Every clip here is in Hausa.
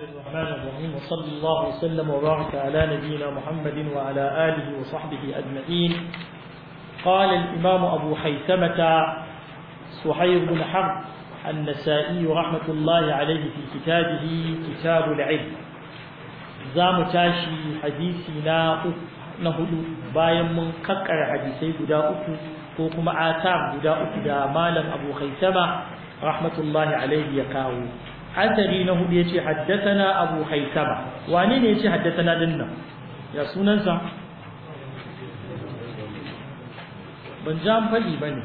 الرحمن الرحيم وصلى الله وسلم وبارك على نبينا محمد وعلى آله وصحبه أجمعين. قال الإمام أبو خيثمة سحير بن حرب النسائي رحمة الله عليه في كتابه كتاب العلم. زام تاشي حديثنا نهدو باين من كقر حديثي بدا أكو وكما آثار بدا أكو دا مالا أبو خيثمة رحمة الله عليه يكاو. أثري نهدو يتي حدثنا أبو خيثمة وانين يتي حدثنا دنا يا سننسا بنجام فلي بني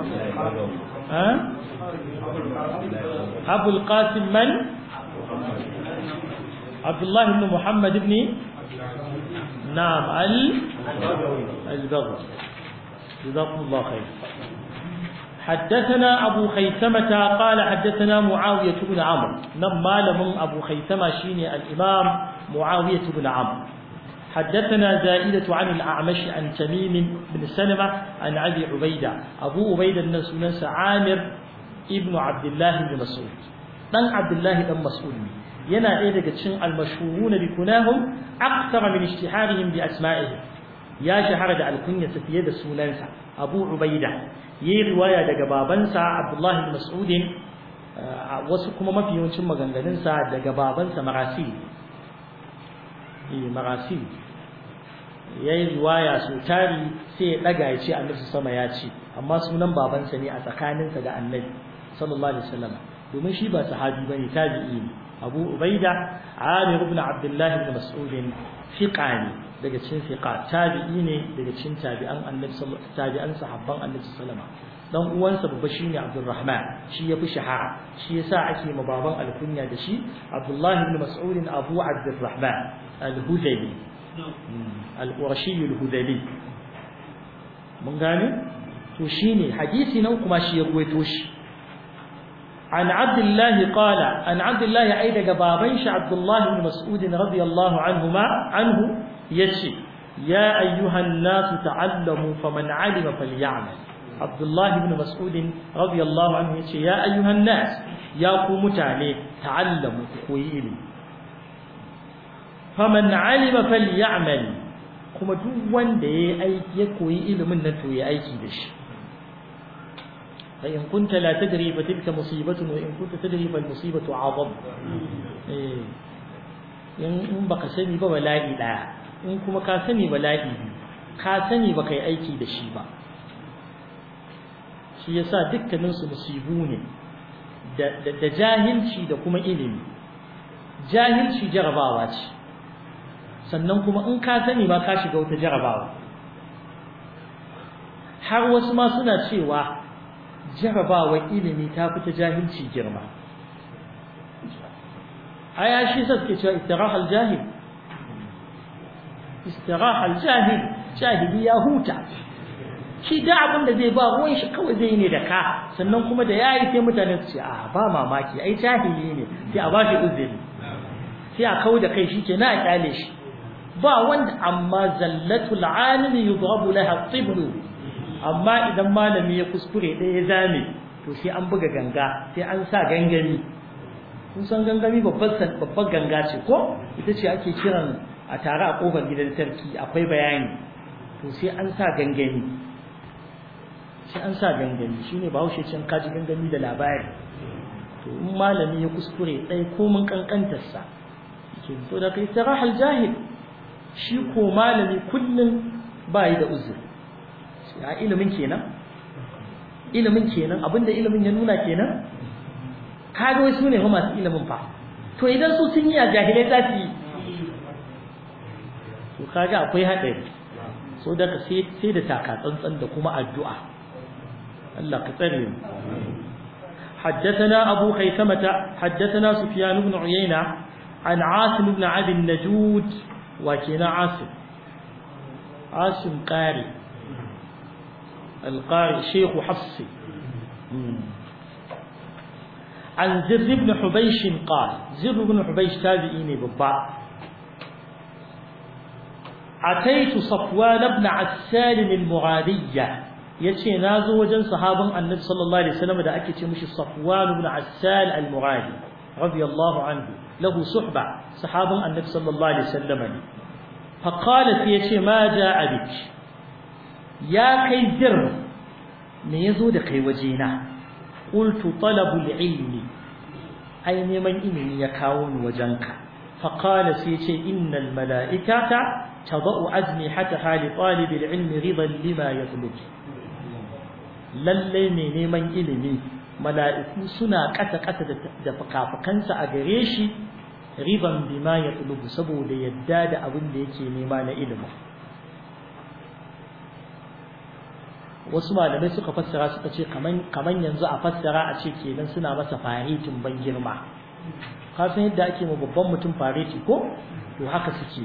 أبو القاسم من عبد الله بن محمد بن نعم البغوي جزاكم الله خير. حدثنا أبو خيثمة قال حدثنا معاوية بن عمرو نما لهم أبو خيثمة شيني الإمام معاوية بن عمرو. حدثنا زائدة عن الأعمش عن تميم بن سلمة عن أبي عبيدة أبو عبيدة الناس عامر ابن عبد الله بن مسعود دان عبد الله بن مسعود yana ɗaya daga cikin almashhuruna bi kunahum akthar min ishtiharihim bi asma'ihi ya shahara da alkunyarsa fiye da sunansa Abu Ubaida yayi riwaya daga babansa Abdullah ibn Mas'ud wasu kuma mafi yawancin maganganunsa daga babansa Marasil yayi riwaya su tari sai ya daga ya ce Annabi sama ya ce amma sunan babansa ne a tsakaninsa da Annabi sallallahu alaihi wasallam domin shi ba sahabi bane tabi'i ne Abu Ubaida Amir ibn Abdullah ibn Mas'ud fiqani daga cikin fiqa tabi'i ne daga cikin tabi'an Annabi tabi'an sahabban Annabi sallallahu alaihi wasallam dan uwansa babba shine Abdurrahman shi yafi shahara shi yasa ake ma baban alkunya da shi Abdullah ibn Mas'ud Abu Abdurrahman al-Hudali al-Qurashi al-Hudali mun gane to shine hadisi nan kuma shi ya ruwaito shi عن عبد الله قال عن عبد الله أيضا بابنش عبد الله بن مسعود رضي الله عنه يشي يا أيها الناس تعلموا فمن علم فليعمل. عبد الله بن مسعود رضي الله عنه يشي يا أيها الناس يا قوم تعالي تعلموا كويلي فمن علم فليعمل كما دوان دي أيكي كويلي من نتو أيكي دش فإن كنت لا تدري فتلك مصيبة وإن كنت تدري فالمصيبة أعظم. إن بقى سني بولاء لا إن كما كاسني ولاء كاسني بقى أيكي دشيبا shi yasa dukkanin su musibu ne da jahilci da kuma ilimi. Jahilci jarabawa ce sannan kuma in ka sani ba ka shiga wata jarabawa har wasu ma suna cewa jarabawar ilimi ta fita jahilci girma. aya shi suke cewa istirahal jahil jahili ya huta shi da abin da zai ba ruwan shi kawai zai ne da ka sannan kuma da yayi sai mutane su ce a ba mamaki ai jahili ne sai a bashi uzuri sai a kawo da kai shi ke na kyale shi ba wanda amma zallatul alimi yudrabu laha tiblu. Amma idan malami ya kuskure ɗaya ya zame to sai an buga ganga sai an sa gangami. Kun san gangami babbar ganga ce ko ita ce ake kiran a tare a kofar gidan sarki akwai bayani to sai an sa gangami shine Bahaushe cin kaji gangami da labari. To in malami ya kuskure ɗaya ko mun kankantar sa to da kai sarahal jahil shi ko malami kullun bai da uzuri. Ya ilimin kenan abinda ilimin ya nuna kenan kaga wai sune fa masu ilimin fa to idan su sun yi a jahilai za su yi to kaga akwai haɗari so da ka sai da taka tsantsan da kuma addu'a Allah ka tsare mu. حدثنا أبو خيثمة حدثنا سفيان بن عيينة عن عاصم بن عبد النجود وكنا عاصم قاري القارئ شيخ حفص عن زر بن حبيش قال زر بن حبيش تابعيني ببع أتيت صفوان بن عسال المغادية yace nazo wajen sahabin Annabi sallallahu alaihi wasallam da ake ce mishi Safwan ibn Assal al-Mughadi radiyallahu anhu lahu suhba sahabun annabi sallallahu alaihi wasallam ne fa qala sai yace ma jaa bik ya kai dir me yazo da kai wajena qultu talabul ilmi ai neman ilimi ya kawo ni wajenka fa qala sai yace innal malaikata tadau ajnihataha li talibil ilmi ridan lima yatlub lalle ne neman ilimi mala'iku suna kasa da fukafukansa a gare shi riban bima ya tulubu saboda yadda da abin da yake nema na ilimi wasu malamai suka fassara suka ce kaman yanzu a fassara a ce kenan suna masa faretin ban girma ka san yadda ake ma babban mutum fareti ko to haka suke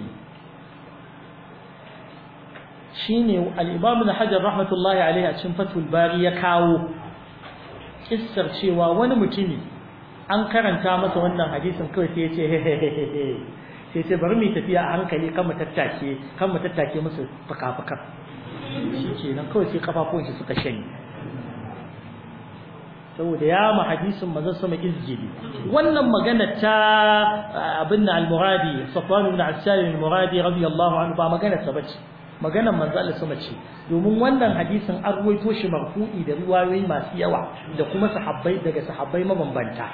shine al-Imam Hajar rahmatullahi alaihi a cikin Fathul Bari ya kawo kissar cewa wani mutumi an karanta masa wannan hadisin kawai sai ya ce sai ce bari mu tafiya a hankali kan mu tattake musu fuka-fukan shikenan kawai sai kafafun shi suka shanye saboda ya ma hadisin manzon sama izgili wannan magana ta abin al-Muradi Safwan ibn Assal al-Muradi radiyallahu anhu ba magana ta bace maganar manzo Allah sama ce domin wannan hadisin an ruwaito shi marfu'i da riwayoyi masu yawa da kuma sahabbai daga sahabbai mabambanta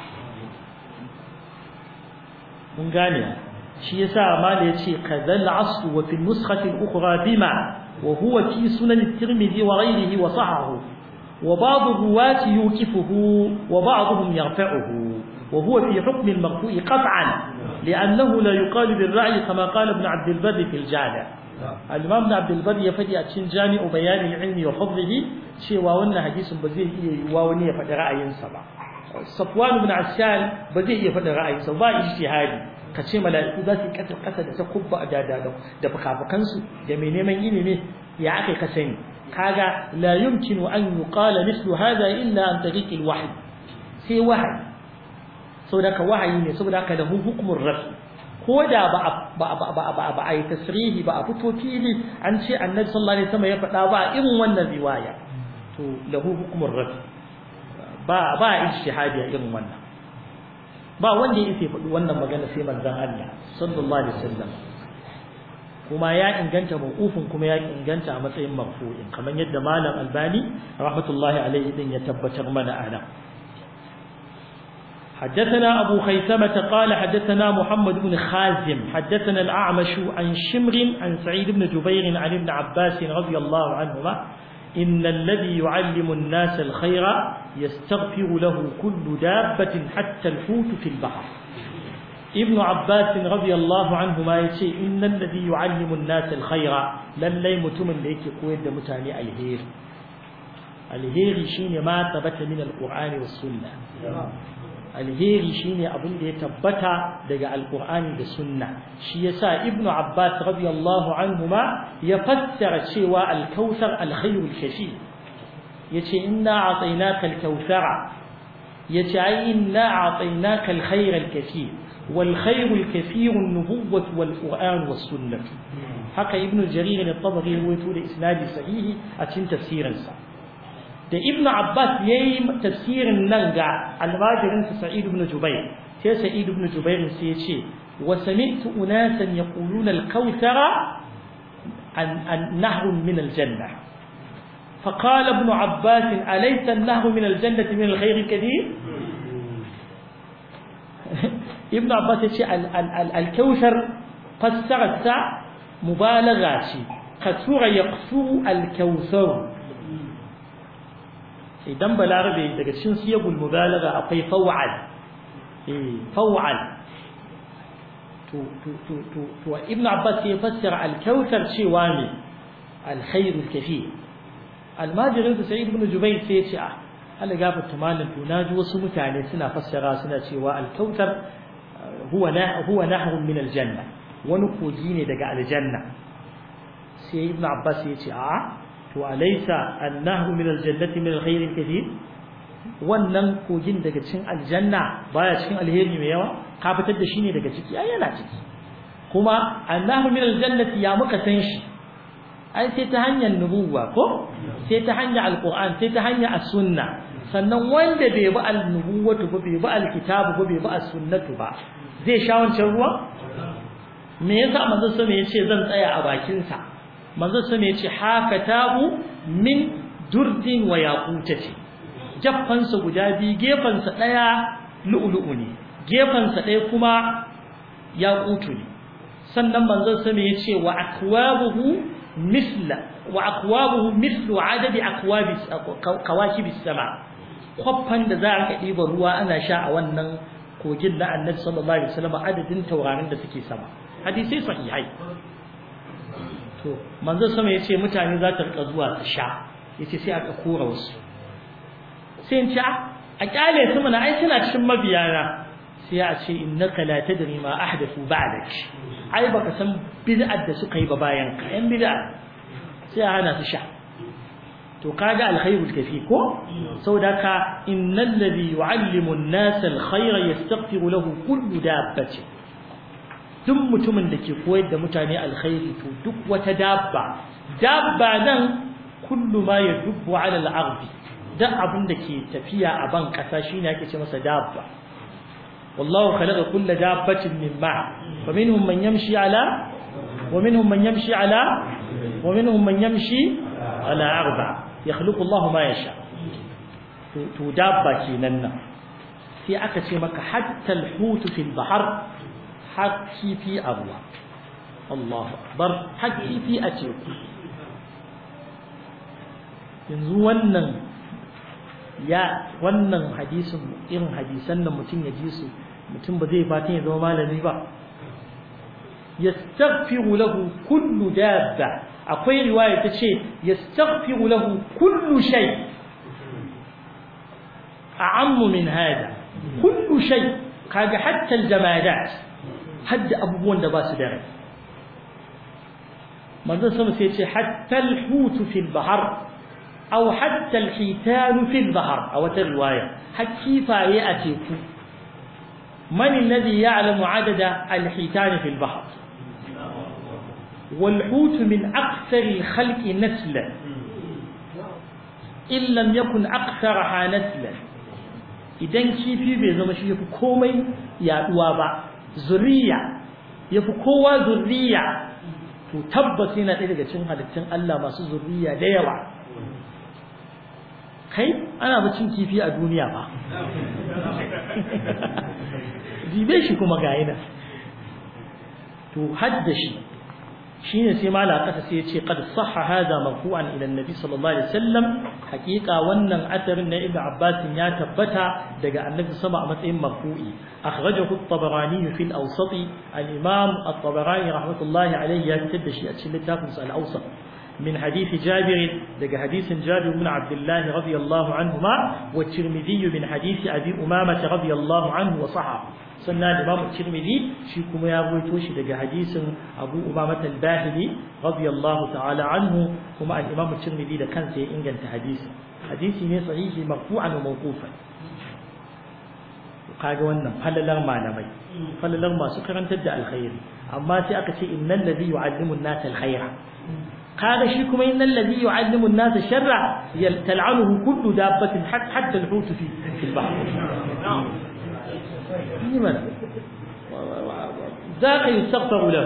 mun gane shi yasa mala yace kadhal asl wa fi nuskhati al-ukhra bima wa huwa fi sunan at-Tirmidhi wa ghayrihi wa sahahu wa ba'd ruwati yuqifuhu wa ba'dhum yarfa'uhu wa huwa fi hukm al-marfu'i qat'an li'annahu la yuqalu bil-ra'i kama qala ibn 'Abd al-Barr fi al-Jami' al-Imam Ibn Abd al-Barr ya fadi a cikin Jami'u Bayan al-Ilmi wa Fadlihi cewa wannan hadisin ba zai iya yiwa wani ya faɗi ra'ayinsa ba Safwan ibn Assal ba zai iya faɗi ra'ayinsa ba ijtihadi kace mala'iku za su kasa da takubba da fukafukan su da mai neman ilimi ya akai ka sani kaga la yumkinu an yuqala mithlu hadha illa an tariq al-wahy sai wahayi saboda ka wahayi ne saboda ka da hukumur rafi ko da ba a yi tasrihi ba a fito fili an ce annabi sallallahu alaihi wasallam ya faɗa ba irin wannan riwaya to lahu hukumur rafi ba ijtihadi irin wannan ba wanda yake faɗi wannan magana sai manzon Allah sallallahu alaihi wasallam kuma ya inganta mawqufin kuma ya inganta a matsayin marfu'in kamar yadda malam Albani rahmatullahi alaihi din ya tabbatar mana ana حدثنا أبو خيثمة قال حدثنا محمد بن خازم حدثنا الأعمش عن شمر عن سعيد بن جبير عن ابن عباس رضي الله عنهما إن الذي يعلم الناس الخير يستغفر له كل دابة حتى الحوت في البحر ابن عباس رضي الله عنهما يقول إن الذي يعلم الناس الخير لن يمتمن ليك قويد متاني الهير شين ما ثبت من القرآن والسنة alheri shine abin da ya tabbata daga alqur'ani da sunna shi yasa ibnu abbas radiyallahu anhuma ya fassara cewa alkautsar alkhairul kashi yace inna a'tainaka alkautsara yace ai inna a'tainaka alkhairal kashi wal khairul kathir an-nubuwwah wal qur'an was sunnah haka ibnu jarir at-tabari wato da isnadi sahihi a cikin tafsirinsa da ibn abbas yayi tafsirin nan ga almajirin sa sa'id ibn jubayr sai sa'id ibn jubayr sai yace wa sami'tu unasan yaquluna al-kautsara an nahr min al-janna fa qala ibn abbas alaysa an-nahr min al-jannati min al-khayr al-kathir ibn abbas yace al-kautsar fassarata mubalagha ce kasura yaqsu al-kautsar idan balarabe daga cikin siyagul mubalaga akwai faw'al faw'al to ibn abbas ya fassara al-kautsar cewa ne al-khairul kathir al-majirin sa'id ibn jubayr sai ya ce Allah gafarta malam to naji wasu mutane suna fassara suna cewa al-kautsar huwa nahrun min al-janna wani koji ne daga aljanna sai ibn abbas ya ce to alaysa annahu min aljannati min alkhair alkathir wannan kogin daga cikin aljanna baya cikin alheri mai yawa ka fitar da shi ne daga ciki ai yana ciki kuma annahu min aljannati ya muka san shi ai sai ta hanyar nubuwa ko sai ta hanyar alquran sai ta hanyar as-sunna sannan wanda bai bi al-nubuwatu ba bai bi al-kitabu ba bai bi as-sunnatu ba zai sha wancan ruwa me yasa manzon sama yace zan tsaya a bakin sa manzon sama yace hakatahu min durdin wa yaqutati jaffan sa guda biyu gefan sa daya lu'lu'u ne gefan sa daya kuma yaqutu ne sannan manzon sama yace wa akwabuhu mislu adadi akwabi kawakibis sama kwaffan da za a ɗiba ruwa ana sha a wannan kogin na annabi sallallahu alaihi wasallam adadin taurarin da suke sama hadisi sahihai to manzo sama yace mutane za ta rika zuwa su sha yace sai aka kora wasu sai in ci a kyale su mana ai suna cikin mabiyana sai a ce innaka la tadri ma ahdathu ba'dak ai baka san bid'ar da suka yi ba bayan ka yan bid'a sai a hana su sha to kaga alkhairul kafi ko saboda ka innal ladhi yu'allimu an-nasa alkhayra yastaghfiru lahu kullu dabbatin duk mutumin da ke koyar da mutane alkhairi to duk wata dabba nan kullu ma yadubbu 'ala al-ardi duk abin da ke tafiya a ban kasa shine ake ce masa dabba wallahu khalaqa kulla dabbatin min ma' faminhum man yamshi 'ala ومنهم من يمشي على أربع يخلق الله ما يشاء تدابة كيننا في أكتمك حتى الحوت في البحر حكي في أبوى الله أكبر حكي في أتيك yanzu wannan hadisin irin hadisan da mutum ya ji su mutum ba zai fatan ya zama malami ba yastaghfiru lahu kullu dabba akwai riwaya tace yastaghfiru lahu kullu shay a'ammu min hada kullu shay kaga hatta aljamadat hadda abubuwan da ba su da rai manzon sama sai yace hatta alhut fi albahr aw hatta alhitan fi albahr aw ta riwaya hakifaye a teku man alladhi ya'lamu adada alhitan fi albahr والحوت من أكثر الخلق نسلا إن لم يكن أكثرها نسلا إذن كيفي بيزم شيء يفكومي يأدوا با ذرية يفكوا ذرية تتبسين إذا كنت هلتن الله ما ذرية ديوا kai ana bacin kifi a duniya ba dibe shi kuma ga yana to haddashi shine sai mala kasa sai yace qad sahha hada marfu'an ila annabi sallallahu alaihi wasallam haqiqa wannan asarin na ibnu abbas ya tabbata daga annabi sama a matsayin marfu'i akhrajahu at-tabarani fi al-awsat al-imam at-tabarani rahmatullahi alayhi ya fitar da shi a cikin littafin sa al-awsat min hadith jabir daga hadisin jabir ibn abdullah radiyallahu anhuma wa tirmidhi min hadith abi umama radiyallahu anhu wa sahha sannan Imam Tirmidhi shi kuma ya rawaito shi daga hadisin Abu Umama al-Bahili radiyallahu ta'ala anhu kuma al-Imam Tirmidhi da kansa ya inganta hadisi ne sahihi marfu'an wa mawqufan kaga wannan falalar malamai falalar masu karantar da alkhairi amma sai aka ce innal ladhi yu'allimu an-nasa al-khayra kaga shi kuma innal ladhi yu'allimu an-nasa sharra tal'anuhu kullu dabbatin hatta al-hut fi al-bahr ذاك يستغفر له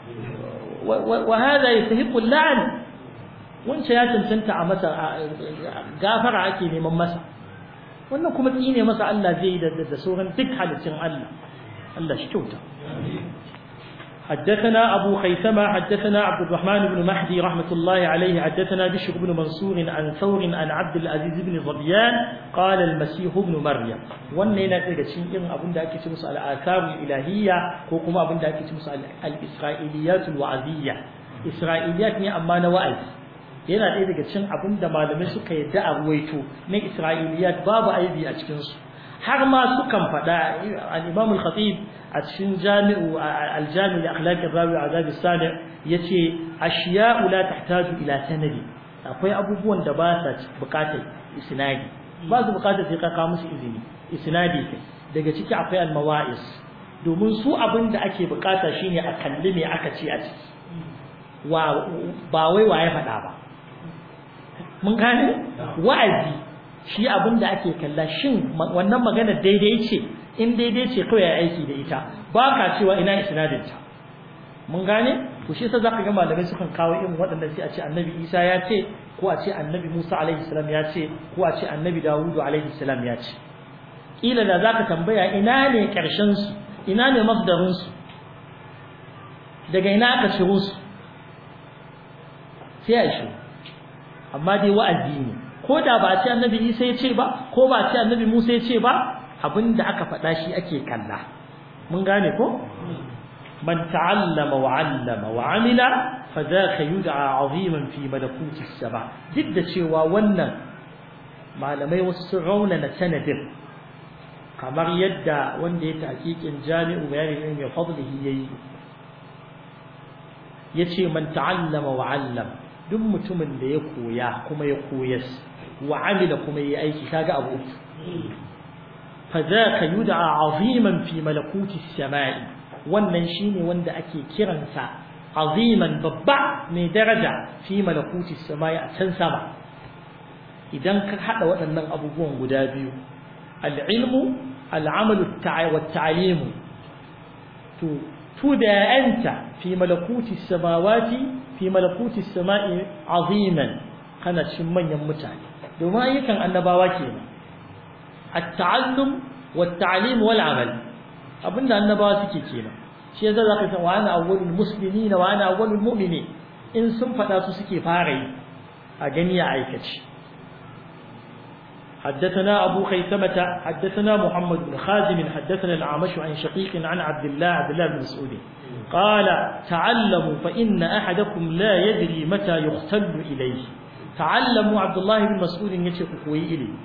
وهذا يستحق اللعن وانت يا تنتنta a masa gafara ake neman masa wannan kuma tsine masa Allah zai da sauran duk halittun Allah shi kyauta حدثنا أبو خيثمة حدثنا عبد الرحمن بن مهدي رحمة الله عليه حدثنا بشر بن منصور عن ثور عن عبد العزيز بن ظبيان قال المسيح ابن مريم wannan daga cikin abin da ake ce musu al-atharul ilahiyya ko kuma abin da ake ce musu al-isra'iliyatul wa'aziyya isra'iliyat ne amma na wa'azi yana ɗaya daga cikin abin da malamai suka yadda a ruwaito na isra'iliyat babu aibi a cikin su har ma sukan faɗa al-imam al-khatib a cikin jami'u al-jami' li akhlaq ar-rawi azab as-sami' yace ashiya'u la tahtaju ila sanadi akwai abubuwan da ba sa bukatar isnadi ba su bukatar sai ka kawo musu izini isnadi kai daga ciki akwai al-mawa'is domin su abin da ake bukata shine a kalli me aka ce a ciki ba wai waye faɗa ba mun gane wa'azi shi abinda ake kalla shin wannan magana daidai ce in daidai ce kawai ya aiki da ita ba ka cewa ina isnadin ta mun gane to shi yasa zaka ga malamai sukan kawo irin waɗannan sai a ce annabi Isa ya ce ko a ce annabi Musa alaihi salam ya ce ko a ce annabi Dawud alaihi salam ya ce kila da zaka tambaya ina ne karshen su ina ne masdarin su daga ina aka shiro su sai a shi amma dai wa'azi ne ko da ba a ce annabi Isa ya ce ba ko ba a ce annabi Musa ya ce ba abinda aka faɗa shi ake kalla mun gane ko man ta'allama wa 'allama wa 'amila fadhaka yud'a 'aziman fi malakuti as-sama duk da cewa wannan malamai wasu sun raunana sanadin kamar yadda wanda ya tahqiqin jami'u bayanin ilmi fadlihi yayi yace man ta'allama wa 'allama duk mutumin da ya koya kuma ya koyas wa 'amila kuma yayi aiki kaga abu fadhaka yud'a 'aziman fi malakuti as-sama'i wannan shine wanda ake kiransa aziman babba mai daraja fi malakuti samai a can sama idan ka hada waɗannan abubuwan guda biyu al-ilmu al-amalu wat-ta'lim to da anta fi malakuti samawati fi malakuti samai aziman kana cikin manyan mutane domin ayyukan annabawa kenan at-ta'allum wat-ta'lim wal-amal abinda annabawa suke kenan shi yasa zaka san wa ana awwalul muslimin wa ana awwalul mu'minin in sun fada su suke fara yi a gani ya aikace حدثنا أبو خيثمة حدثنا محمد بن خازم حدثنا الأعمش عن شقيق عن عبد الله بن مسعود قال تعلموا فإن أحدكم لا يدري متى يختل إليه تعلموا عبد الله بن مسعود يشكوي إليه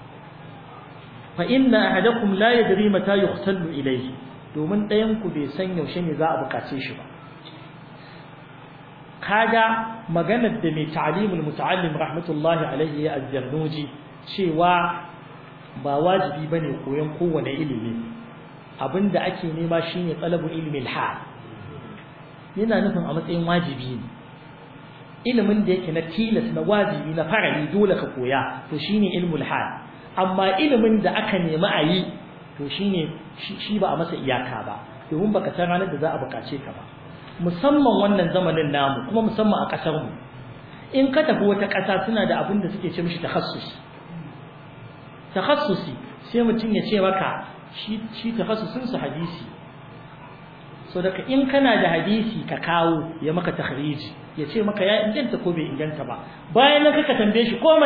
فإن أحدكم لا يدري متى يختل إليه domin ɗayanku bai san yaushe ne za a bukace shi ba kaga maganar da mai ta'limul muta'allim rahmatullahi alaihi ya az-Zarnuji cewa ba wajibi bane koyon kowane ilimi abinda ake nema shine talabu ilmi al-hal yana nufin a matsayin wajibi ne ilimin da yake na tilas na wajibi na farali dole ka koya to shine ilmul hal amma ilimin da aka nemi a yi to shine shi ba a masa iyaka ba domin baka san ranar da za a bukace ka ba musamman wannan zamanin namu kuma musamman a kasar mu in ka tafi wata kasa suna da abin da suke ce mishi takhassusi sai mutum ya ce maka shi takhassusin su hadisi so daga in kana da hadisi ka kawo ya maka takhriji ya ce maka ya inganta ko bai inganta ba bayan nan kaka tambaye shi komai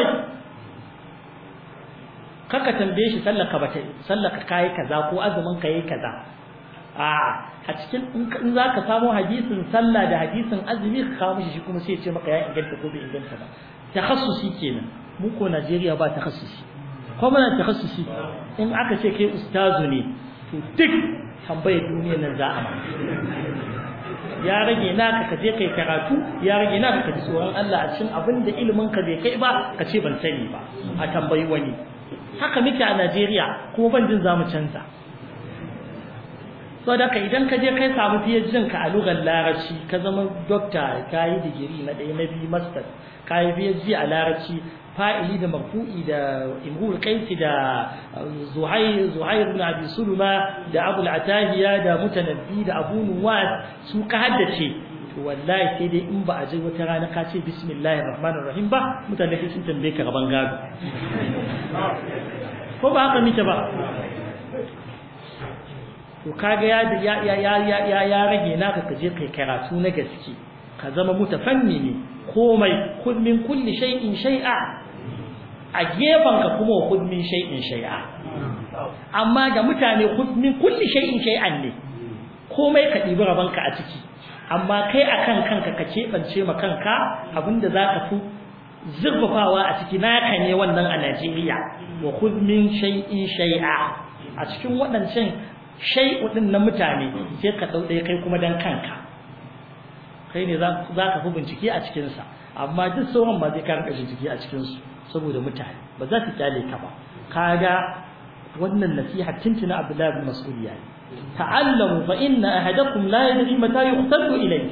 kaka tambaye shi sallaka kai kaza ko azumin ka yayi kaza a cikin in zaka samu hadisin sallah da hadisin azumi ka kawo mishi shi kuma sai ya ce maka ya inganta ko bai inganta ba takhassusi kenan mu ko Najeriya ba takhassusi ko muna takhassusi in aka ce kai ustazu ne to duk tambayar duniyar nan za a ma ya rage naka ka je kai karatu ya rage naka ka ji tsoron Allah a cikin abinda ilimin ka bai kai ba ka ce ban sani ba a tambayi wani haka muke a Najeriya kuma ban jin zamu canza saboda ka idan ka je kai samu PhD ka a lugar Larabci ka zama doctor ka yi digiri na ɗaya na biyu master ka yi PhD a Larabci fa'ili da marfu'i da imrul qaisi da zuhair ibn abi sulma da abu al-atahiya da mutanabbi da abu nuwas su ka haddace to wallahi sai dai in ba a je wata rana ka ce bismillahir rahmanir rahim ba mutane sun tambaye ka gaban gado ko ba haka mike ba to kaga ya rage naka ka je kai karatu na gaske ka zama mutafanni ne komai kun min kulli shay'in shay'a a gefanka kuma khudh min shay'in shay'a amma ga mutane khudh min kulli shay'in shay'an ne komai ka dibi rabanka a ciki amma kai akan kanka ka kebance ma kanka abinda zaka fi zurfafawa a ciki naka ne wannan a Najeriya wa khudh min shay'in shay'a a cikin wadancan shay'u din na mutane sai ka dau dai kai kuma dan kanka kai ne zaka fi bincike a cikin sa amma duk sauran ba zai ka rinka bincike a cikin su saboda mutane ba za su kyale ka ba kaga wannan nasiha tintina Abdullah bin Mas'ud yayi ta'allamu fa inna ahadakum la yadri mata yuqtalu ilayhi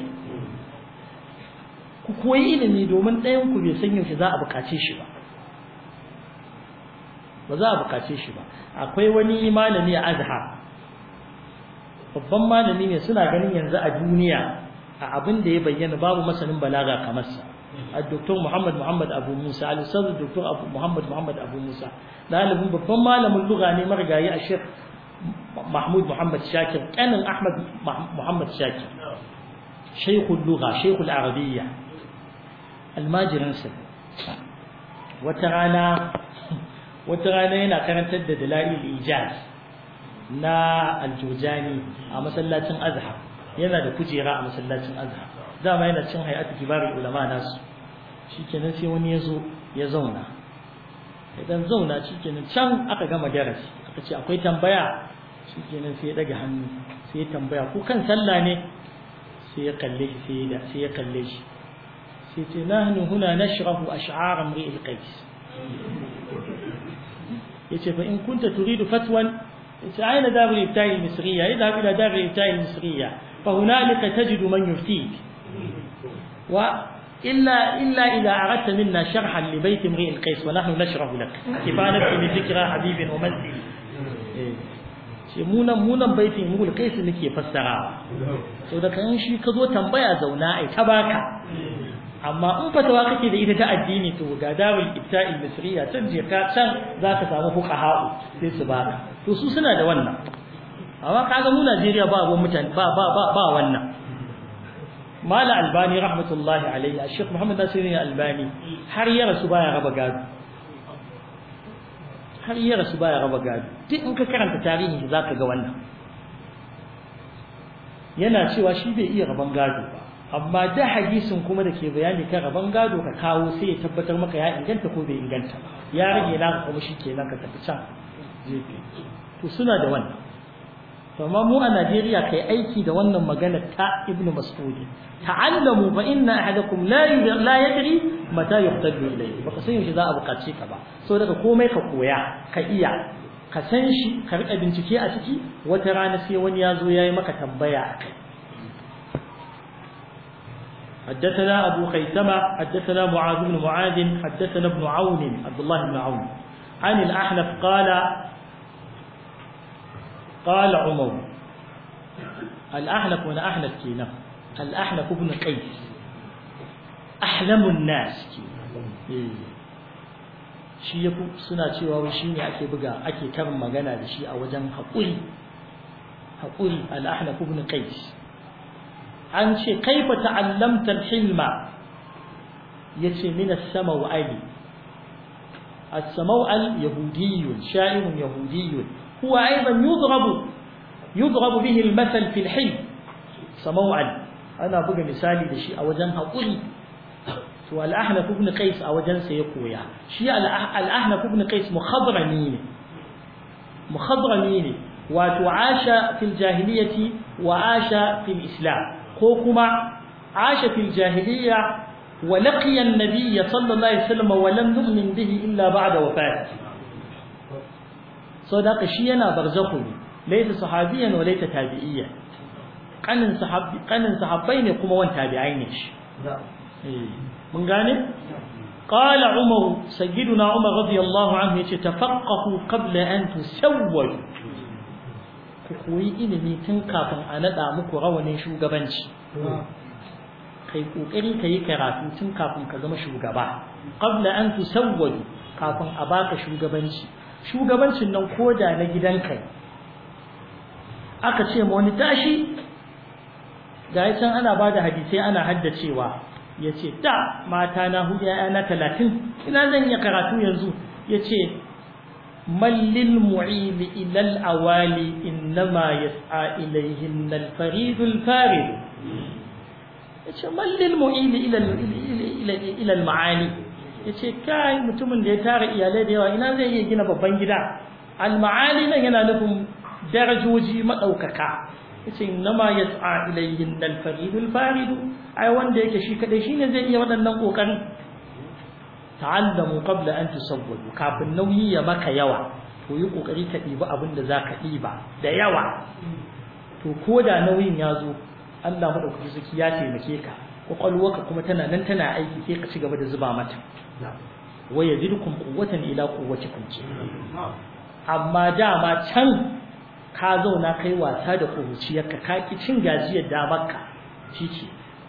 ku koyi ilimi domin ɗayan ku bai san yaushe za a bukace shi ba ba za a bukace shi ba. Akwai wani malami a Azhar, babban malami ne, suna ganin yanzu a duniya a abin da ya bayyana babu masanin balaga kamar sa, Dr. Muhammad Abu Musa, al-Ustaz Dr. Muhammad Abu Musa, dalibin babban malamin lugha ne marigayi a Sheikh Mahmud Muhammad Shakir, kanin Ahmad Muhammad Shakir, Sheikhul Lugha, Sheikhul Arabiyya, almajirinsa. Wata rana yana karantar da Dalail Ijaz na Al-Jurjani a masallacin Azhar, yana da kujera a masallacin Azhar, dama yana cin hay'atu kibarul ulama nasu. Shikenan sai wani ya zauna, idan zauna shikenan can aka gama darasi, aka ce akwai tambaya, shikenan sai ya daga hannu sai ya tambaya ko kan sallah ne, sai ya kalle shi sai ce nahnu huna nashrahu ash'ar imri al-qais, yace fa in kunta turidu fatwan yace aina darul ibta'i al-misriya, idhab ila darul ibta'i al-misriya fa hunalika tajidu man yuftik, wa illa idha aradta minna sharhan li bayt imri al-qais wa nahnu nashrahu lak kifanatu bi dhikra habibin wa manzil. ce munan baitin imri al-qais nake fassarawa, saboda kan shi ka zo tambaya zauna ai ta baka, amma in fatawa kake da ita ta addini to ga darul ibta'i misriya can je ka can zaka samu fuqaha sai su baka, to su suna da wannan. amma kaga mu Najeriya ba abun mutane ba wannan. Mala Albani rahmatullahi alayhi, Sheikh Muhammad Nasiruddin Albani har ya rasu baya raba gado, duk in ka karanta tarihin shi zaka ga wannan. Yana cewa shi bai iya raban gado ba, amma da hadisin kuma da ke bayani kan raban gado ka kawo sai ya tabbatar maka ya inganta ko bai inganta, ya rage naka kuma shikenan ka tafi can jefe. To suna da wannan. To amma mu a Najeriya kai aiki da wannan magana ta Ibn Mas'ud, ta'allamu fa inna ahadakum la yadri mata yuhtaju ilayhi, baka san yaushe za a bukace ka ba, so daga komai ka koya ka iya ka san shi, ka rika bincike a ciki, wata rana sai wani ya zo yayi maka tambaya akai. حدثنا أبو خيثمة حدثنا معاذ بن معاذ حدثنا ابن عون عبد الله بن عون عن الأحنف قال عمر. الأحنف وانا أحنف كينا، الأحنف ابن قيس أحلم الناس shi yafi suna cewa wai shine ake karin magana da shi a wajen haƙuri. Al-Ahnaf ibn Qais an ce kaifa ta'allamta al-hilma, yace min as-samawali. as-samawal yahudiyyun sha'irun yahudiyyun huwa aidan yudrabu bihi al-mathal fi al-hilm. samawal ana buga misali da shi a wajen haƙuri. to al-Ahnaf ibn Qais a wajen sa ya koya. shi al-Ahnaf ibn Qais mukhadrami ne wato asha fil jahiliyyati wa asha fil islam, ko kuma asha fil jahiliyya wa laqiya an-nabiy sallallahu alaihi wasallam wa lam nu'min bihi illa ba'da wafatihi. so da shi yana barzakhu ne, laysa sahabiyan wa laysa tabi'iyyan, kanin sahabbai ne kuma wan tabi'ai ne shi. mun gane. قال عمر سيدنا عمر رضي الله عنه يتفقهوا قبل أن تسودوا، ku koyi ilimi tun kafin a nada muku rawanin shugabanci. kai kokari kai karatu tun kafin ka zama shugaba, qabla an tusawwadu, kafin a baka shugabancin nan koda na gidanka. aka ce ma wani tashi ga can ana bada hadisi ana haddacewa, yace da mata na hudu yana 30 ina zan yi karatu yanzu. yace من للمعيل إلى الأوالي إنما يسعى إليهن الفريد الفارد. من للمعيل إلى المعالي، yace kai mutumin da ya tara iyalai da yawa ina zai iya gina babban gida. al-ma'ali nan yana nufin darajoji madaukaka. yace innama yas'a ilayhin al-farid al-farid, ai wanda yake shi kadai shine zai iya wadannan kokarin. ta'allamu qabla an tusawwadu, kafin nauyi ya maka yawa to yi kokari ka diba abin da zaka diba da yawa. to koda nauyin ya zo Allah madaukaki saki ya taimake ka, kwakwalwarka kuma tana nan tana aiki, sai ka ci gaba da zuba mata. wa yazidukum quwwatan ila quwwatikum amma dama can ka zauna kai wasa da kuruciyarka ka ki cin gajiyar damarka shike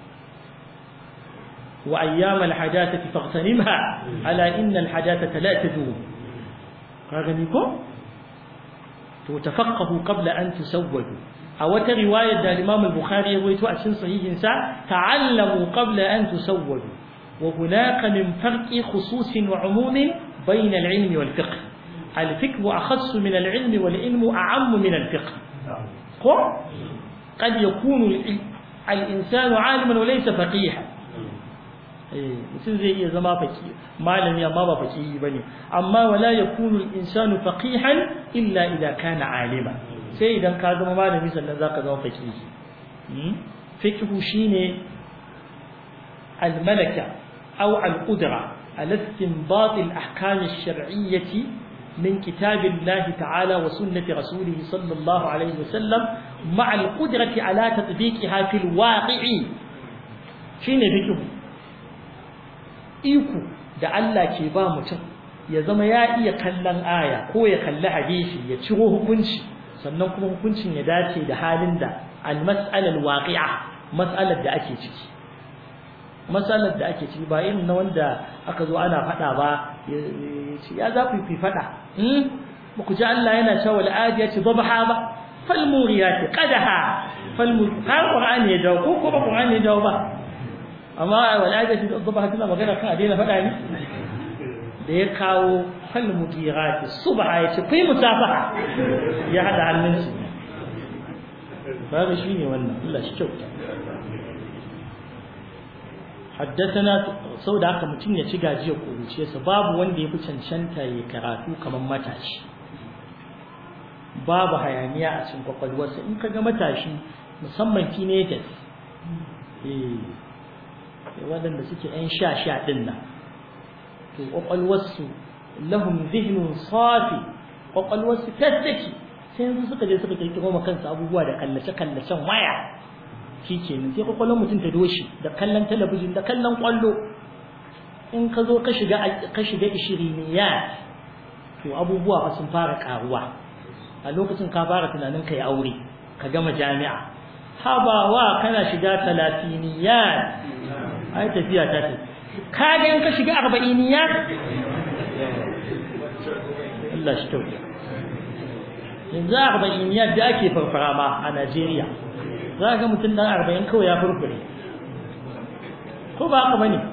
wa ayyamal hadathati faghtanimha ala inna al hadathata la tadum ka gani ko to tafaqahu qabla an tusawwadu a wata riwayar da Imam al-Bukhari ya rawaito a cikin sahihin sa ta'allamu qabla an tusawwadu wa hunaka min farqi khusus wa umum bayna al-ilm wal fiqh al-fiqh akhass min al-ilm wal ilm a'am min al-fiqh ko qad yakunu al-insanu 'aliman wa laysa faqihan mutum zai iya zama faqih malami amma ba faqihi bane amma wala yakunu al-insanu faqihan illa idha kana 'alima sai idan ka zama malami sannan zaka zama faqihi fiqhu shine al-malaka aw al-qudra ala istinbat al-ahkam ash-shar'iyyah min kitab Allah ta'ala wa sunnati rasulih sallallahu alayhi wasallam ma'a al-qudrati ala tatbiqiha fil waqi'i shine fiqhu iko da Allah ke ba mutum ya zama ya iya kallon aya ko ya kalli hadisi ya ciro hukunci sannan kuma hukuncin ya dace da halin da al-mas'ala al-waqi'a mas'alar da ake ciki ba irin na wanda aka zo ana fada ba ya za ku fi fada ku ji Allah yana cewa al-adiyati dhabha ba fal muriyati qadaha fal Qur'ani ya dawo ko ba Qur'ani ya dawo ba amma wal adiyati dhabha tana magana kan adina fada ne da ya kawo fal mugirati subha ya ce kai musafaha ya hada hannunsu babu shine wannan Allah shi kyauta haddathana sauda haka mutun ya ci gajiya kuruce sa babu wanda yafi cancanta yayi karatu kaman matashi babu hayaniya a cikin kwakwalwarsa in kaga matashi musamman teenagers wadanda suke yan sha din nan to kwakwalwarsu lahum zihnun safi kwakwalwarsu tattaki sai yanzu suka je suka kirkiro ma kansu abubuwa da kallacen waya shikenan sai kwakwalwar mutum ta doshi da kallon talabijin da kallon kwallo in ka zo ka shiga ishiriniya to abubuwa fa sun fara karuwa a lokacin ka fara tunanin kai aure ka gama jami'a habawa kana shiga talatiniya ai tafiya ta tafi kaga in ka shiga 40niya Allah shi tauke yanzu 40niya da ake farfara ma a Najeriya za ga mutum dan 40 kawai ya furfure ko ba haka bane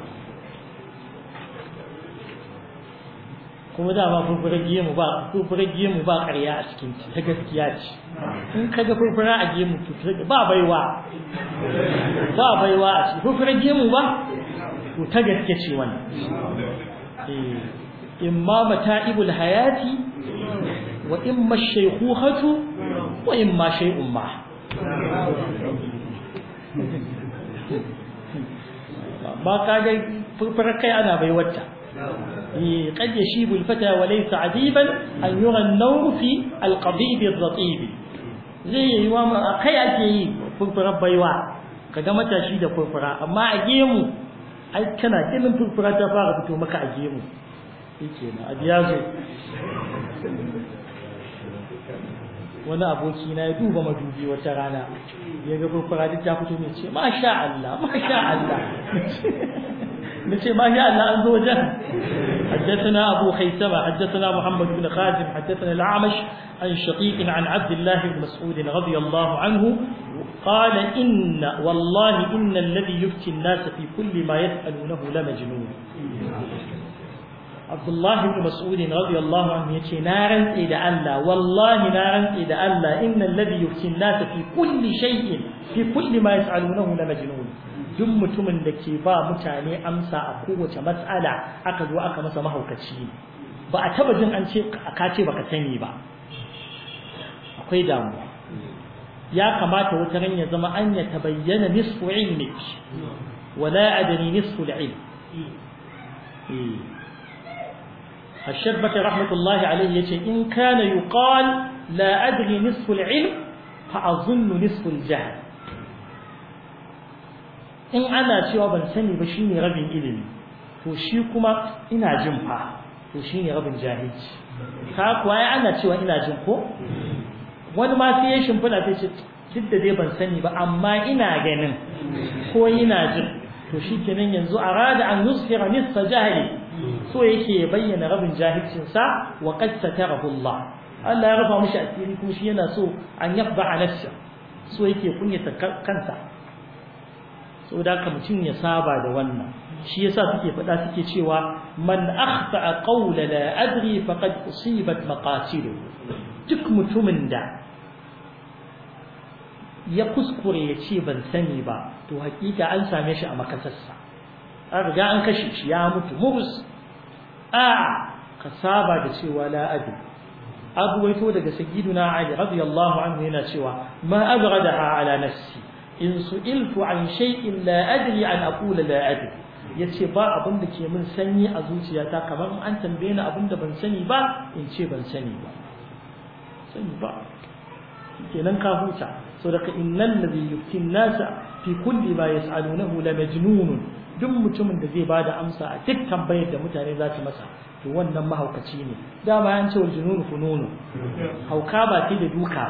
kuma da ma furfure gemu ba ƙarya a cikin ta gaskiya ce in kaga furfura a gemu to ba baiwa a cikin furfure gemu ba to ta gaske ce wannan imma mata'ibul hayati wa imma shaykhuhatu wa imma shay'un ma ba kaga furfura kai ana baiwarta قد يشيب الفتى وليس عجيبا أن يرى النور في القضيب الرطيب زي يوم kai ake yi furfura baiwa kaga matashi da furfura amma a gemu ai kana ganin furfura ta fara fito maka a gemu shikenan abiyazo wani aboki na ya duba madubi wata rana ya ga furfura duk ta fito ne ce masha Allah نسي ما جاء أن أنزوجه حدثنا أبو خيثمة حدثنا محمد بن خازم حدثنا الأعمش عن شقيق عن عبد الله بن مسعود رضي الله عنه قال والله إن الذي يفتي الناس في كل ما يسألونه لمجنون عبد الله بن مسعود رضي الله عنه يقول نارا إلى الله والله نارا إلى الله إن الذي يفتي الناس في كل شيء في كل ما يسألونه لمجنون duk mutumin da ke ba mutane amsa a kowace matsala aka zo aka masa mahaukaci ba a taba jin an ce ka ce baka sani ba akwai damuwa ya kamata wata ran ya zama an ya tabayyana nisfu ilmik wala adani nisfu al-ilm الشبكة رحمة الله عليه يقول إن كان يقال لا أدري نصف العلم فأظن نصف الجهل in ana cewa ban sani ba shine rabin ilimi to shi kuma ina jin fa to shine rabin jahilci ka kuwa ana cewa ina jin ko wani ma sai ya shimfida sai ce duk da dai ban sani ba amma ina ganin ko ina jin to shikenan yanzu arada an yuzhira nisfa jahili so yake bayyana rabin jahilcin sa wa qad satarahu Allah Allah ya rufa mishi asiri kuma shi yana so an yafda nafsa so yake kunyata kansa saboda haka mutum ya saba da wannan shi yasa suke faɗa suke cewa man akhta qawla la adri faqad usibat maqatilu duk mutumin da ya kuskure ya ce ban sani ba to hakika an same shi a makasarsa an riga an kashe shi ya mutu murus ka saba da cewa la adri abu waito daga sayyiduna ali radiyallahu anhu yana cewa ma abradaha ala nafsi in su'iltu an shay'in la adri an aqula la adri yace ba abin da ke min sanyi a zuciyata kamar an tambaye ni abin da ban sani ba in ce ban sani ba kenan ka huta so daga innal ladhi yufti an-nasa fi kulli ma yas'alunahu la majnun duk mutumin da zai bada amsa a duk tambayar da mutane za su masa to wannan mahaukaci ne dama an ce wal jununu fununu hauka ba sai da duka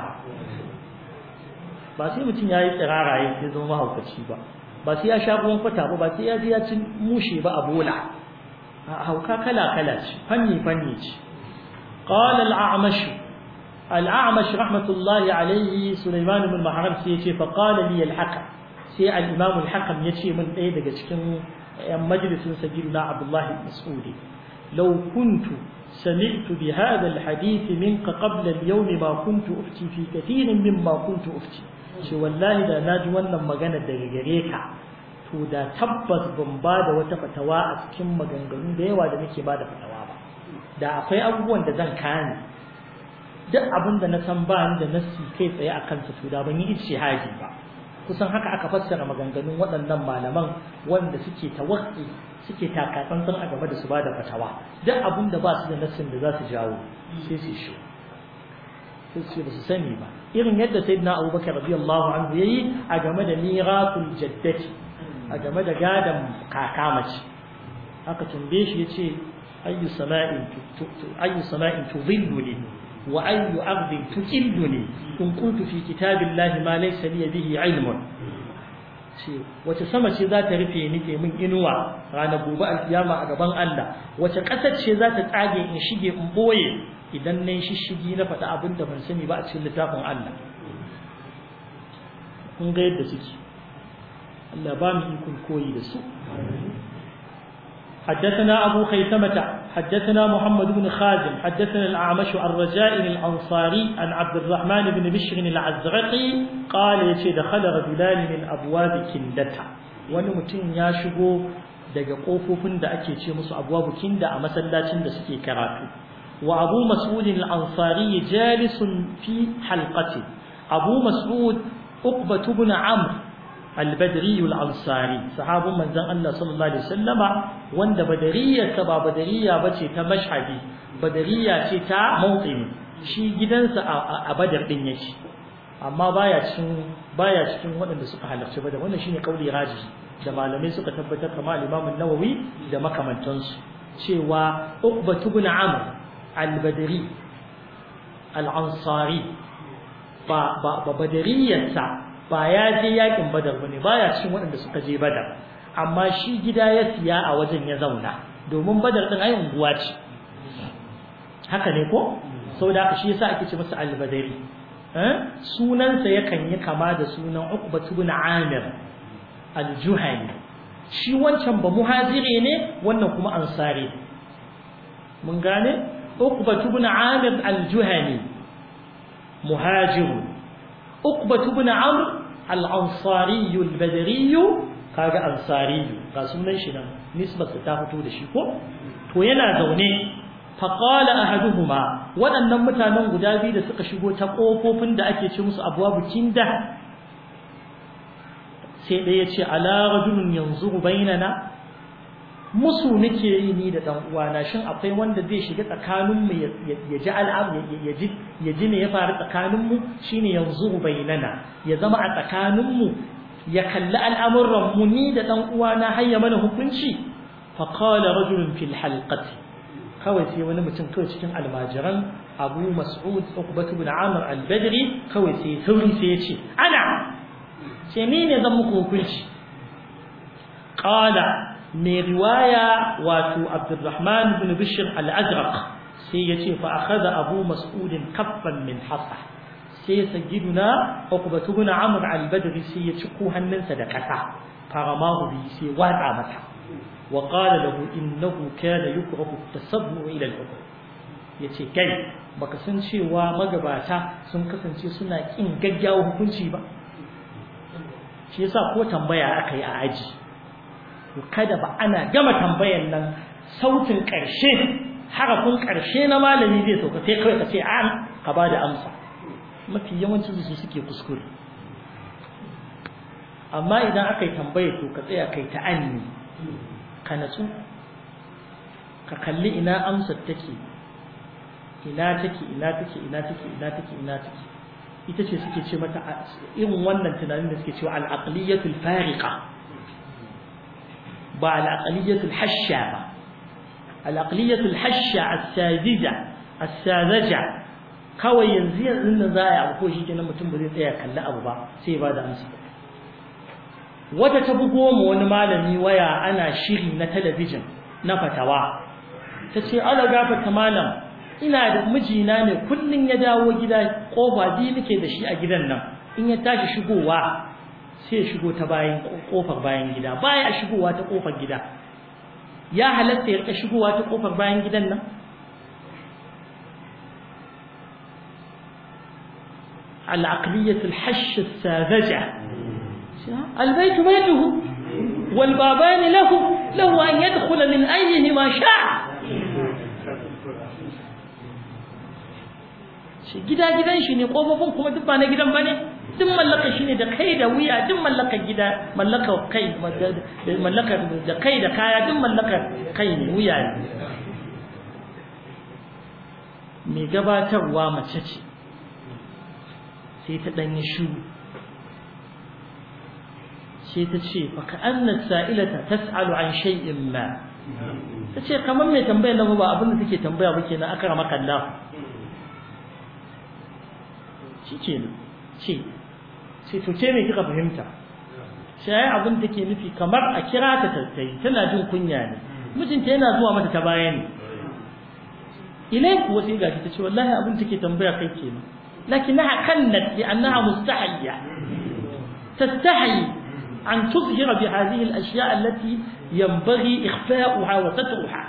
ba sai mutum yayi tsirara yake zama mahaukaci ba sai ya sha ruwan kwata ba sai ya je ya ci mushe ba a bola hauka kala kala ce fanni ce qala al-a'mash rahmatullahi alayhi sulaiman ibn mahram sai yace fa qala li al-hakam sai al-imam al-hakam yace min ɗaya daga cikin yan majalisin sajiduna abdullah ibn mas'ud law kuntu sami'tu bi hadha al-hadith minka qabla al-yawm ma kuntu ufti fi kathirin mimma kuntu ufti shi wallahi da naji wannan magana daga gare ka to da tabbas ban bada wata fatawa a cikin maganganu da yawa da nake bada fatawa ba da akwai abubuwan da zan kani duk abin da na san ba ni da nassi kai tsaye akan su to da ban yi ijtihadi ba kusan haka aka fassara maganganun waɗannan malaman wanda suke tawakki suke takatsantsan a game da su bada fatawa duk abin da ba su da nassin da za su jawo sai su shi sai ba su sani ba irin yadda sayyidina Abubakar radiyallahu anhu yayi a game da miratul jaddati a game da gadan kaka mace aka tambaye shi yace ayyu sama'in tudhilluni wa ayyu ardin tuqilluni in kuntu fi kitabillahi ma laysa li bihi ilmun ce wace sama ce za ta rufe ni ke min inuwa ranar gobe alkiyama a gaban Allah wace ƙasar ce za ta tsage in shige in boye idan nayi shishigi na faɗa abin da ban sani ba a cikin littafin Allah kun ga yadda suke Allah ba mu ikon koyi da su حدثنا أبو خيثمة حدثنا محمد بن خازم حدثنا الأعمش عن رجاء الأنصاري عن عبد الرحمن بن بشر العزرقي قال يشي دخل رجلان من أبواب كندة ونمتن ياشبو daga kofofin da ake ce musu abwabu kinda a masallacin da suke karatu wa Abu Mas'ud al-Ansari jalisun fi halqati Abu Mas'ud Uqbah ibn Amr al-Badri al-Ansari sahabun manzon Allah sallallahu alaihi wasallama wanda badariyar ta ba badariya bace ta mashhadi badariya ce ta mawqin shi gidansa a Badar din yake amma baya cikin waɗanda suka halarci Badar wannan shine kauli rajihi da malamai suka tabbatar kamar Imam an-Nawawi da makamantansu cewa Uqbah ibn Amr al-Badri al-Ansari ba badariyarsa ba ya je yakin Badar bane baya cikin waɗanda suka je Badar amma shi gida ya siya a wajen ya zauna domin Badar din ai unguwa ce haka ne ko saboda haka shi yasa ake ce masa al-Badri sunansa yakan yi kama da sunan Uqbah ibn Amir al-Juhani shi wancan ba muhajiri ne wannan kuma ansari mun gane Uqbah ibn Amir al-Juhani muhajir Uqbah ibn Amr al-Ansari al-Badri kaga ansari ga sunan shi nan nisbar ta fito da shi ko to yana zaune fa qala ahaduhuma waɗannan mutanen guda biyu da suka shigo ta kofofin da ake ce musu abwabu kinda sai dai yace ala rajulun yanzuru bainana musu nake yi ni da dan uwana shin akwai wanda zai shiga tsakanin mu ya ji al'am ya ji ne ya faru tsakanin mu shine yanzu bainana ya zama a tsakanin mu ya kalli al'amuran mu ni da dan uwana har ya mana hukunci fa qala rajulun fil halqati kawai sai wani mutum kawai cikin almajiran Abu Mas'ud Uqbah ibn Amr al-Badri kawai sai sauri sai ya ce ana sai ni ne zan muku hukunci qala mai riwaya wato Abdurrahman ibn Bishr al-Azraq sai ya ce fa akhadha Abu Mas'ud kaffan min hasa sai sayyiduna Uqbah ibn Amr al-Badri sai ya ciko hannunsa da kasa faramahu bi sai watsa mata wa qala lahu innahu kana yukrahu at-tasabbu ila al-hukm yace kai baka san cewa magabata sun kasance suna kin gaggawa hukunci ba shi yasa ko tambaya aka yi a aji kada ba ana gama tambayan nan sautin karshe harafin karshe na malami zai sauka sai kai ka ce an ka bada amsa mafi yawancin su suke kuskure amma idan aka yi tambaye to ka tsaya kai ta'anni ka natsu ka kalli ina amsar take ina take ita ce suke ce mata irin wannan tunanin da suke cewa al-aqliyatul fariqa ba al-aqliyatul hashsha ba al-aqliyatul hashsha as-sadida as-sadaja kawai yanzu nan za a yi abu ko shi kenan mutum ba zai tsaya kalli abu ba sai ba da amsa wata ta bugo mu wani malami waya ana shiri na talabijin na fatawa tace ala gafarta malam ina da mijina ne kullun ya dawo gida kofa biyu nake da shi a gidan nan in ya tashi shigowa sai ya shigo ta bayan kofar bayan gida baya shigowa ta kofar gida ya halatta ya rika shigowa ta kofar bayan gidan nan al-aqliyah al-hash as-sadajah البيت بيته والبابان له أن يدخل من أيهما شاء gidan shi ne kofofin kuma duk ba na gidan bane duk mallaka shi ne da kai da wuya duk mallaka gida mallaka kai mallaka da kai da kaya duk mallaka kai ne wuya ne mai gabatarwa mace ce sai ta danyi shiru sai ta ce fa ka'anna sa'ilata tas'alu an shay'in ma tace kamar mai tambayar nan ba abin da take tambaya ba kenan akara maka Allah shikenan ce to ce me kika fahimta sai abin da take nufi kamar a kira ta tattai tana jin kunya ne mijinta yana zuwa mata ta baya ne ilai kuwa sai gashi tace wallahi abin take tambaya kai kenan lakinnaha kannat li annaha mustahiyya tastahi أن تظهر بهذه الأشياء التي ينبغي إخفاؤها وسترها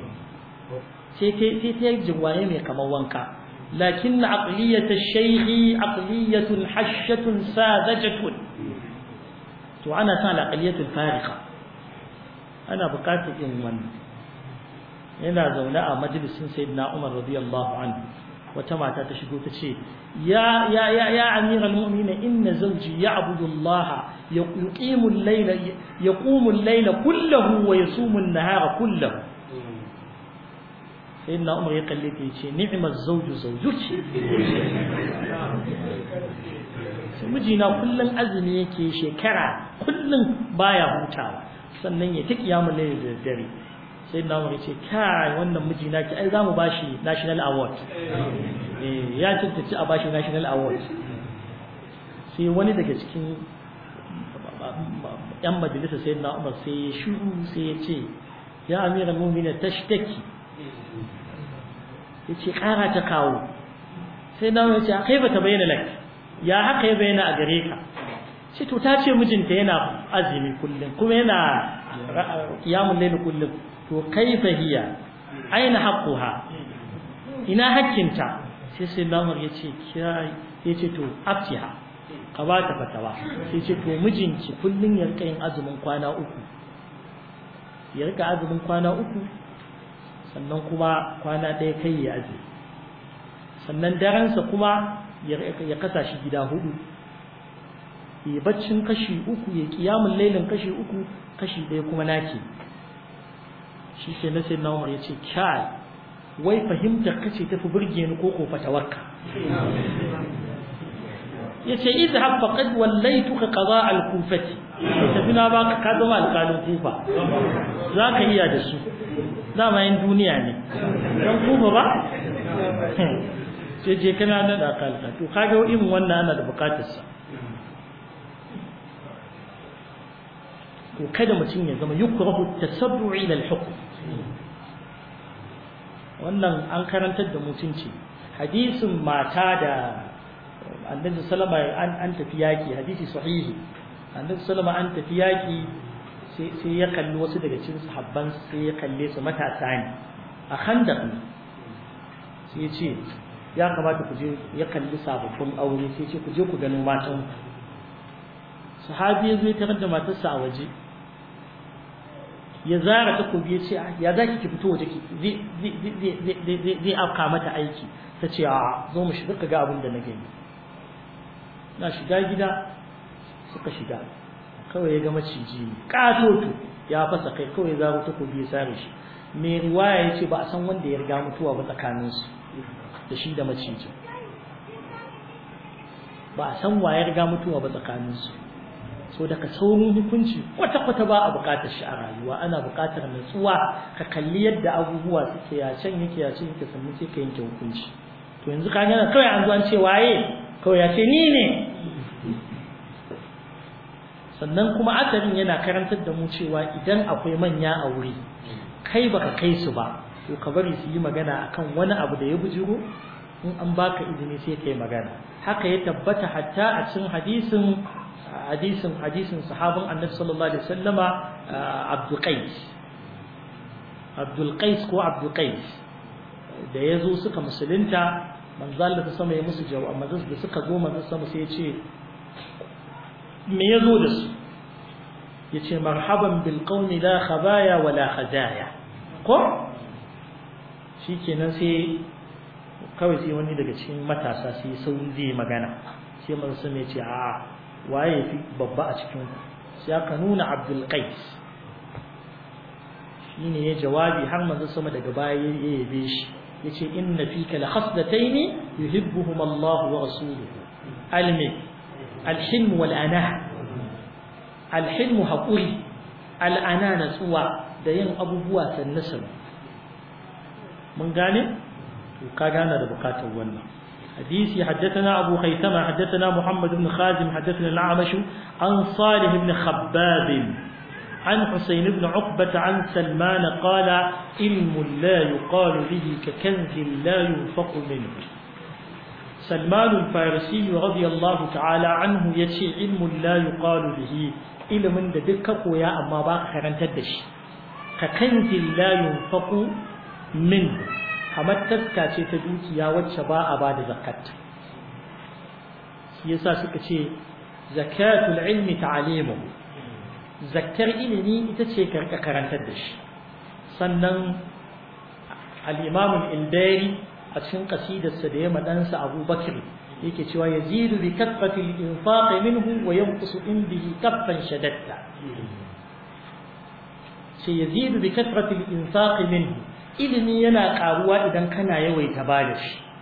سيتي جواني كما وانكا لكن عقلية الشيخ عقلية حشة ساذجة وأنا كان عقلية الفارقة أنا بقات إنوان هنا زولاء مجلس سيدنا عمر رضي الله عنه وتما تشكو تشي يا أمير المؤمنين إن زوجي يعبد الله يقوم الليل كله ويصوم النهار كله سيدنا عمر يقول لي نعم الزوج زوجك mijina kullun azumi yake shekara kullun baya hutawa sannan ya take yamu laili da dare sai na mu ce kai wannan mijina ki ai zamu bashi national award ya tantance a bashi national award sai wani daga cikin yan majalisa sai na Umar sai ya shiru sai ya ce ya amiral mu'minin tashtaki yace kara ta kawo sai na ya ce kai ba ta bayyana lak ya haka ya bayyana a gare ka shi to ta ce mijinta yana azumi kullum kuma yana qiyamul layl kullum to kaifa hiya aina haqquha ina hakkinta sai lamar yace to aftiha ka ba ta fatawa sai ce to mijinki kullun ya rika yin azumin kwana uku ya rika azumin kwana uku sannan kuma kwana ɗaya kai ya azumi sannan daransa kuma ya kasa shi gida hudu ya baccin kashi uku ya kiyamul lailin kashi uku kashi ɗaya kuma nake shi ke na sai na Umar ya ce kai wai fahimtar kace tafi burge ni ko fatawarka yace idhab faqad wallaytuka qada' al-kufati tafi na baka ka zama alƙalin kufa zaka iya da su dama yin duniya ne dan kufa ba sai je kana nan da kalka to kaga irin wannan ana da bukatar sa to kada mutum ya zama yukrahu tasabbu ila al-hukm wannan an karantar da mutunci hadisin mata da annabi sallama an tafi yaki hadisi sahihi annabi sallama an tafi yaki sai ya kalli wasu daga cikin sahabban sai ya kalle su matasa ne a khandaq sai ya ce ya kamata ku je ya kalli sababbin aure sai ya ce ku je ku gano matan sahabi zai tarar da matarsa a waje ya zara takobi ya ce ya zaki ki fito waje ki zai afka mata aiki ta ce a zo mu shiga ga abin da na gani na shiga gida suka shiga kawai ya ga maciji katoto ya fasa kai kawai zaro takobi ya sare shi mai riwaya yace ba a san wanda ya riga mutuwa ba tsakanin su da shi da maciji ba a san wa ya riga mutuwa ba tsakanin su so daga saurin hukunci kwata-kwata ba a bukatar shi a rayuwa ana bukatar nutsuwa ka kalli yadda abubuwa suke ya can yake sannan sai ka yanke hukunci to yanzu ka gana kawai an zo an ce waye kawai ya ce ni ne sannan kuma asarin yana karantar da mu cewa idan akwai manya a wuri kai baka kai su ba to ka bari su yi magana akan wani abu da ya bujiro in an baka izini sai kai magana haka ya tabbata hatta a cikin hadisin sahabin annabi sallallahu alaihi wasallama Abdul Qais da yazo suka musulunta manzo Allah ta sama ya musu jawabi manzo da suka zo manzo sama sai ya ce me yazo da su yace marhaban bil qawmi la khabaya wala khazaya ko shikenan sai kawai sai wani daga cikin matasa sai sauri zai magana sai manzo sama ya ce a waye fi babba a cikin sai aka nuna Abdul Qais shine ya jawabi har manzo sama daga baya ya yabe shi yace inna fika la khaslatayn yuhibbuhuma Allah wa rasuluhu al-hilm wal anah al-hilm haquri al-ana natsuwa da yin abubuwa sannasan mun gane to ka gane da bukatar wannan حديث حدثنا أبو خيثمة حدثنا محمد بن خازم حدثنا الأعمش عن صالح بن خباب عن حسين بن عقبة عن سلمان قال علم لا يقال به ككنز لا ينفق منه سلمان الفارسي رضي الله تعالى عنه يتي علم لا يقال به علم دكك ويا أما باق خرن تدش ككنز لا ينفق منه kamar taska ce ta dukiya wacce ba a bada zakat shi yasa suka ce zakatul ilmi ta'limu zakkar ilimi ita ce karka karantar da shi sannan al-imam al-Indari a cikin qasidarsa da ya madansa Abu Bakr yake cewa yazidu bi kaffati al-infaq minhu wa yanqusu in bihi kaffan shadatta sai yazidu bi kaffati al-infaq minhu ilimi yana karuwa idan kana yawaita bada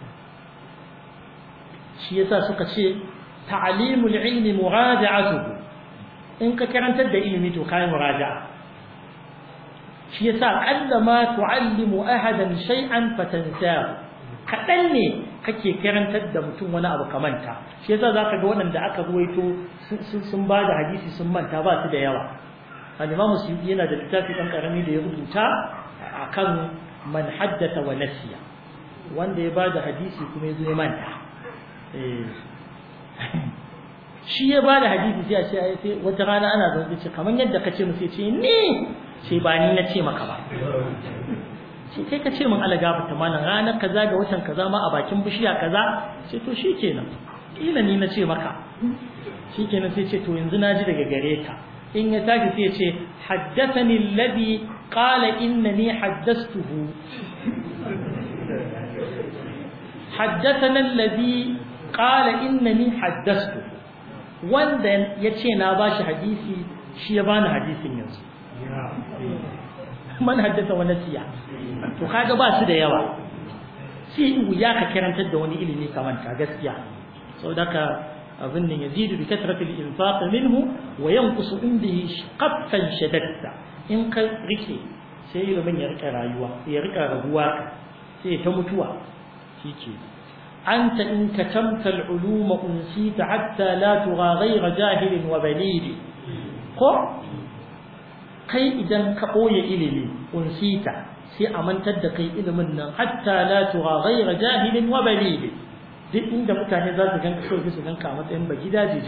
shi yasa suka ce ta'limul ilmi muraja'atuhu in ka karantar da ilimi to kai muraja'a shi yasa allama tu'allimu ahadan shay'an fatansahu kadan ne kake karantar da mutum wani abu kamanta shi yasa zaka ga waɗanda aka ruwaito sun bada hadisi sun manta ba su da yawa al-Imam Suyuti yana da littafi dan karami da ya rubuta akan man haddatha wa nasiya wanda ya bada hadisi kuma yazo ya manta shi ya bada hadisi sai a ce ai sai wata rana ana zan ce kaman yadda kace mu sai ce ni sai ba ni nace maka ba sai kai kace min Allah gafarta mana ranar kaza ga watan kaza ma a bakin bishiya kaza sai to shikenan kila ni nace maka shikenan sai ce to yanzu naji daga gare ka in ya tafi sai ya ce haddathani alladhi qala innani haddathtuhu haddathana alladhi qala innani haddathtuhu wanda yace na bashi hadisi shi ya bani hadisin yanzu man haddatha wa nasiya to kaga ba su da yawa sai wuya ka karantar da wani ilimi kamar ka gaskiya saboda abin nan yazidu bi kathrati al-infaq minhu wa yanqusu indihi qaffan shadatta in ka rike sai ilimin ya rika rayuwa ya rika raguwa sai ta mutuwa shike anta in katamta al-ulum unsita hatta la tugha ghayra jahil wa balid ko kai idan ka boye ilimi unsita sai a mantar da kai ilimin nan hatta la tugha ghayra jahil wa balid duk inda mutane za su ganka kawai su ganka a matsayin ba gidaje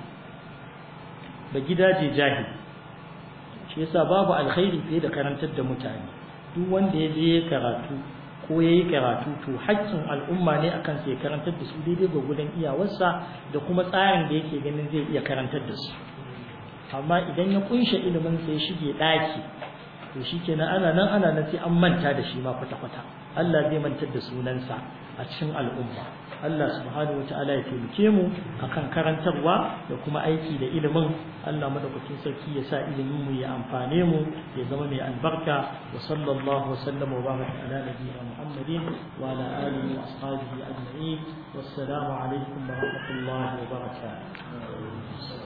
jahili shi yasa babu alkhairi fiye da karantar da mutane duk wanda ya je karatu ko yayi karatu to haƙƙin al'umma ne akan sai karantar da su daidai gudan iyawarsa da kuma tsarin da yake ganin zai iya karantar da su amma idan ya kunshe ilimin sai shige daki to shikenan ana nan sai an manta da shi ma kwata-kwata Allah zai mantar da sunansa a cikin al'umma Allah subhanahu wataala ya taimake mu akan karantarwa da kuma aiki da ilimin Allah madaukakin sarki ya sa ilimin mu ya amfane mu ya zama mai albarka wa sallallahu wa sallama wa baraka ala nabiyyina Muhammadin wa ala alihi wa ashabihi ajma'in wassalamu alaikum wa rahmatullahi wa barakatuh